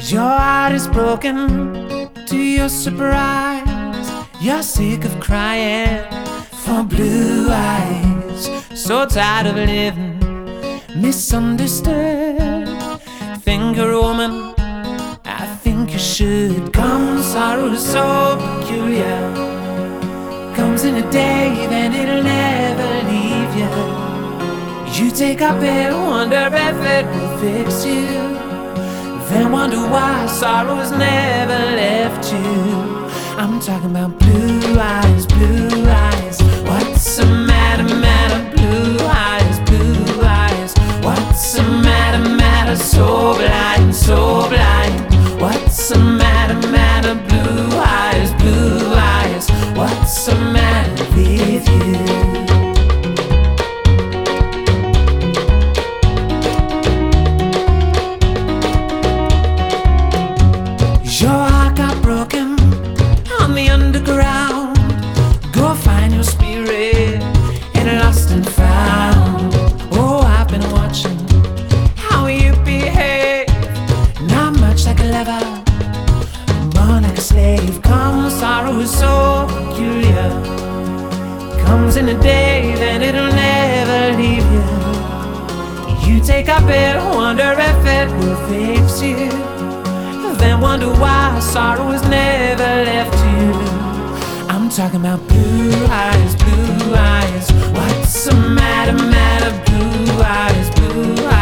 Your heart is broken to your surprise. You're sick of crying for blue eyes. So tired of living misunderstood. Think you're a woman, I think you should. Come, sorrow is so peculiar. Comes in a day, then it'll never leave you. You take a pill, wonder if it will fix you, then wonder why sorrow has never left you. I'm talking about blue eyes, blue eyes. What's the matter, matter? Blue eyes, blue eyes. What's the matter, matter? So blind, so blind. What's the matter, matter? Blue eyes, blue eyes. What's the matter with you? Your heart got broken on the underground. Go find your spirit in lost and found. Oh, I've been watching how you behave. Not much like a lover, more like a slave. Come, sorrow is so peculiar. Comes in a day, then it'll never leave you. You take a pill, wonder if it will fix you, then wonder why sorrow has never left you. I'm talking about blue eyes, blue eyes. What's the matter, matter? Blue eyes, blue eyes.